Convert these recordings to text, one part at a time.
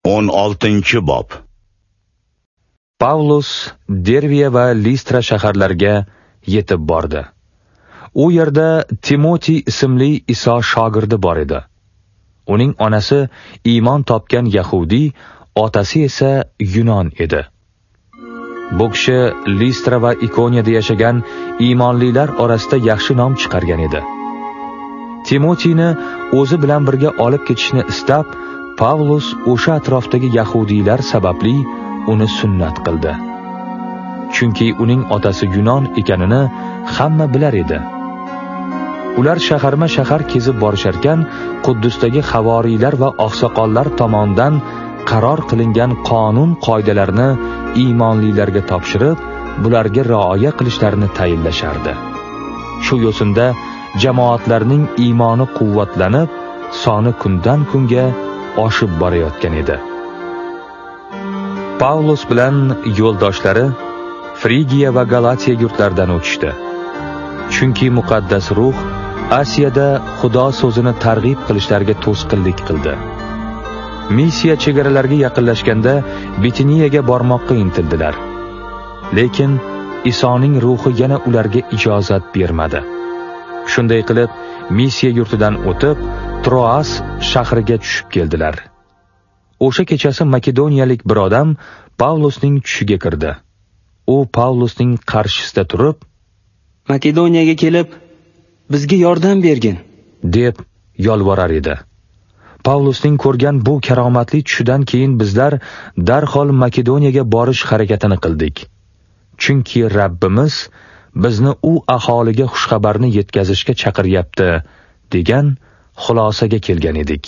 16-bob. Pavlus Derviya va Listra shaharlariga yetib bordi. U yerda Timoti ismli Iso shogirdi bor edi. Uning onasi iymon topgan Yahudi, otasi esa Yunon edi. Bu kishi Listra va Ikoniyada yashagan iymonlilar orasida yaxshi nom chiqargan edi. Timotini o'zi bilan birga olib ketishni istab, Pavlus o'sha atrofdagi yahudiylar sababli uni sunnat qildi. Chunki uning otasi Yunon ekanini hamma bilar edi. Ular shaharma-shahar kezib borisharkan, Quddusdagi havoriylar va oqsoqollar tomonidan qaror qilingan qonun-qoidalarni iymonlilarga topshirib, bularga rioya qilishlarini tayinlashardi. Shu yo'sinda jamoatlarning iymoni quvvatlanib, soni kundan kunga oshib borayotgan edi. Pavlus bilan yo'ldoshlari Frigiya va Galatiya yurtlaridan o'tishdi. Chunki muqaddas ruh Asiyada Xudo so'zini targ'ib qilishlarga to'sqinlik qildi. Missiya chegaralariga yaqinlashganda Bitiniyaga bormoqqa intildilar. Lekin Isoning ruhi yana ularga ijozat bermadi. Shunday qilib, missiya yurtidan o'tib, Troas shahriga tushib keldilar. O'sha kechasi makedoniyalik bir odam Pavlusning tushiga kirdi. U Pavlusning qarshisida turib, Makedoniyaga kelib, bizga yordam bergin, deb yolvorar edi. Pavlusning ko'rgan bu karomatli tushidan keyin bizlar darhol Makedoniyaga borish harakatini qildik. Chunki Rabbimiz bizni u aholiga xushxabarni yetkazishga chaqiryapti, degan xulosaga kelgan edik.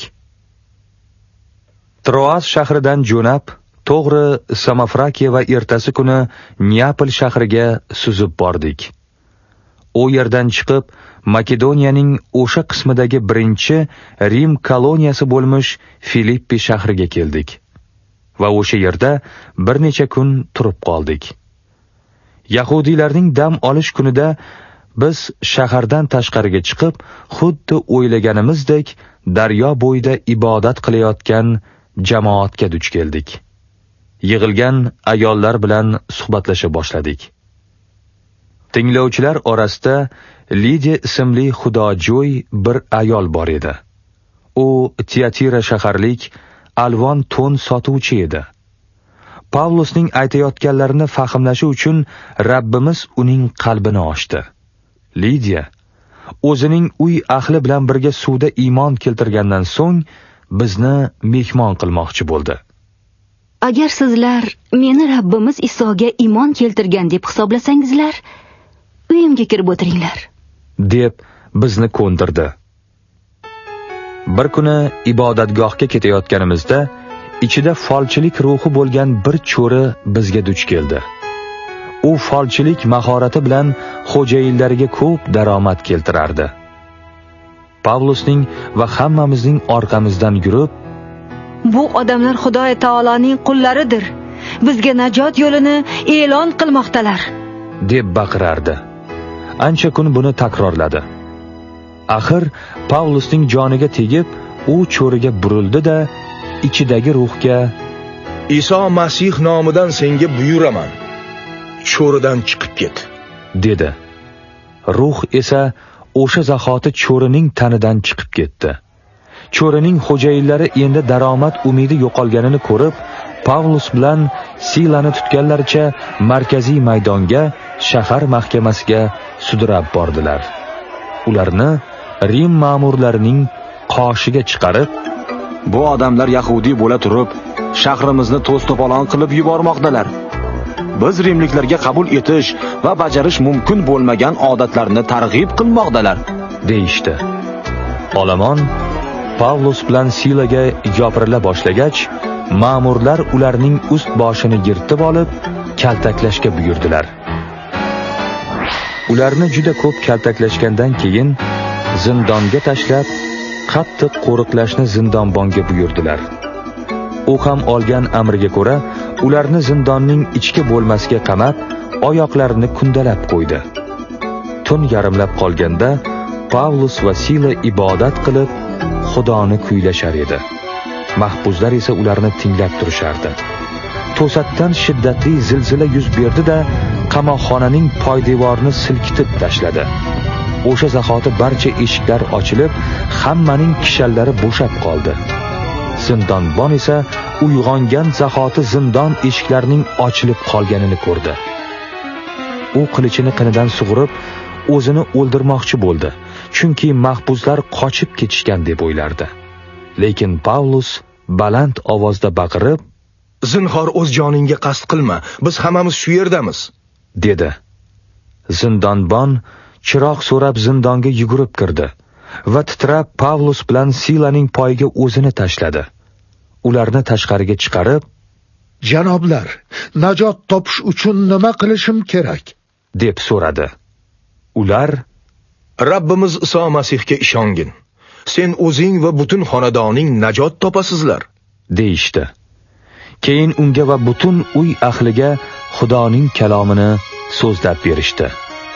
Troas shahridan jo'nab, to'g'ri Samofrakiya va ertasi kuni Neapol shahriga suzib bordik. U yerdan chiqib, Makedoniyaning o'sha qismidagi birinchi Rim koloniyasi bo'lmish Filippi shahriga keldik. Va o'sha yerda bir necha kun turib qoldik. Yahudiylarning dam olish kunida biz shahardan tashqariga chiqib, xuddi o'ylaganimizdek daryo bo'yida ibodat qilayotgan jamoatga duch keldik. Yig'ilgan ayollar bilan suhbatlasha boshladik. Tinglovchilar orasida Lidiya ismli xudojo'y bir ayol bor edi. U Tiatira shaharlik alvon to'n sotuvchi edi. Pavlusning aytayotganlarini fahmlashi uchun Rabbimiz uning qalbini ochdi. Lidiya o'zining uy ahli bilan birga suvda iymon keltirgandan so'ng bizni mehmon qilmoqchi bo'ldi. Agar sizlar meni Rabbimiz Isoga iymon keltirgan deb hisoblasangizlar, uyimga kirib o'tiringlar, deb bizni ko'ndirdi. Bir kuni ibodatgohga ketayotganimizda ichida folchilik ruhi bo'lgan bir cho'ri bizga duch keldi. U folchilik mahorati bilan xo'jayinlariga ko'p daromad keltirardi. Pavlusning va hammamizning orqamizdan yurib, bu odamlar Xudo taoloning qullaridir, bizga najot yo'lini e'lon qilmoqdalar, deb baqirardi. Ancha kun buni takrorladi. Axir Pavlusning joniga tegib, u cho'riga burildi-da, ichidagi ruhga, Iso Masih nomidan senga buyuraman, cho'ridan chiqib ket, dedi. Ruh esa o'sha zahoti cho'rining tanidan chiqib ketdi. Cho'rining xo'jayinlari endi daromad umidi yo'qolganini ko'rib, Pavlus bilan Silani tutganlaricha markaziy maydonga, shahar mahkamasiga sudrab bordilar. Ularni Rim ma'murlarining qoshiga chiqarib, bu odamlar yahudiy bo'la turib, shahrimizni to's-to'polon qilib yubormoqdalar. Biz rimliklarga qabul etish va bajarish mumkin bo'lmagan odatlarni targ'ib qilmoqdalar, deyishdi. Olomon Pavlus bilan Silaga yopirila boshlagach, ma'murlar ularning ust boshini yirtib olib, kaltaklashga buyurdilar. Ularni juda ko'p kaltaklashgandan keyin zindonga tashlab, qattiq qo'riqlashni zindonbonga buyurdilar. U ham olgan amriga ko'ra ularni zindonning ichki bo'lmasiga qamab, oyoqlarini kundalab qo'ydi. Tun yarimlab qolganda Pavlus va Sila ibodat qilib, Xudoni kuylashar edi. Mahbuslar esa ularni tinglab turishardi. To'satdan shiddatli zilzila yuz berdi-da, qamoqxonaning poydevorini silkitib tashladi. O'sha zahoti barcha eshiklar ochilib, hammaning kishallari bo'shab qoldi. Zindonbon esa uyg'ongan zahoti zindon eshiklarining ochilib qolganini ko'rdi. U qilichini qinidan sug'urib, o'zini o'ldirmoqchi bo'ldi, chunki mahbuslar qochib ketishgan deb o'ylardi. Lekin Pavlus baland ovozda baqirib, "Zinhor o'z joningga qasd qilma, biz hammamiz shu yerdamiz", dedi. Zindonbon chiroq so'rab zindonga yugurib kirdi va titrab Pavlus bilan Silaning poyiga o'zini tashladi. Ularni tashqariga chiqarib, "Janoblar, najot topish uchun nima qilishim kerak?" deb so'radi. Ular, "Rabbimiz Iso Masihga ishongin. Sen o'zing va butun xonadoning najot topasizlar", deyishdi. Keyin unga va butun uy ahliga Xudoning kalomini so'zlab berishdi.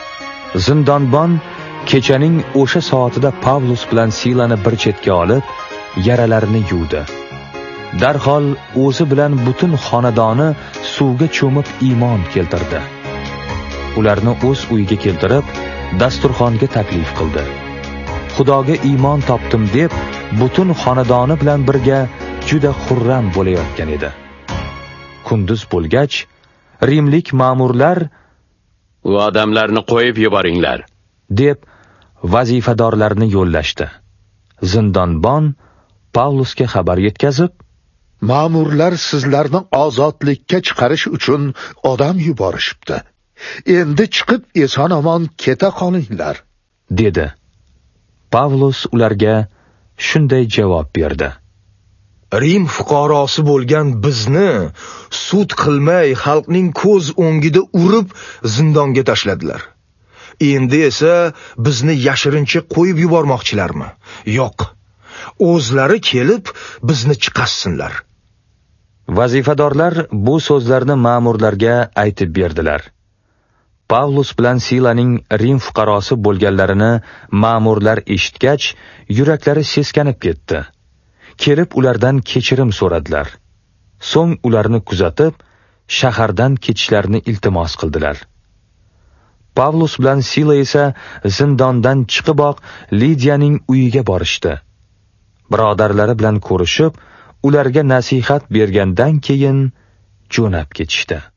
Zindonbon kechaning o'sha soatida Pavlus bilan Silani bir chetga olib, yaralarini yuvdi. Darhol o'zi bilan butun xonadoni suvga cho'mib iymon keltirdi. Ularni o'z uyiga keltirib, dasturxonga taklif qildi. Xudoga iymon topdim deb, butun xonadoni bilan birga juda xurram bo'layotgan edi. Kunduz bo'lgach, rimlik ma'murlar "U odamlarni qo'yib yuboringlar", deb vazifadorlarni yo'llashdi. Zindonbon Pavlusga xabar yetkazib, "Ma'murlar sizlarni ozodlikka chiqarish uchun odam yuborishibdi. Endi chiqib eson-omon keta qolinglar", dedi. Pavlus ularga shunday javob berdi: "Rim fuqarosi bo'lgan bizni sud qilmay xalqning ko'z o'ngida urib zindonga tashladilar. Endi esa bizni yashirincha qo'yib yubormoqchilarmi? Yo'q. O'zlari kelib bizni chiqarsinlar." Vazifadorlar bu so'zlarni ma'murlarga aytib berdilar. Pavlus bilan Silaning Rim fuqarosi bo'lganlarini ma'murlar eshitgach, yuraklari seskanib ketdi. Kelib ulardan kechirim so'radilar. So'ng ularni kuzatib, shahardan ketishlarini iltimos qildilar. Pavlus bilan Sila esa zindondan chiqiboq Lidiyaning uyiga borishdi. Birodarlari bilan ko'rishib, ularga nasihat bergandan keyin jo'nab ketishdi.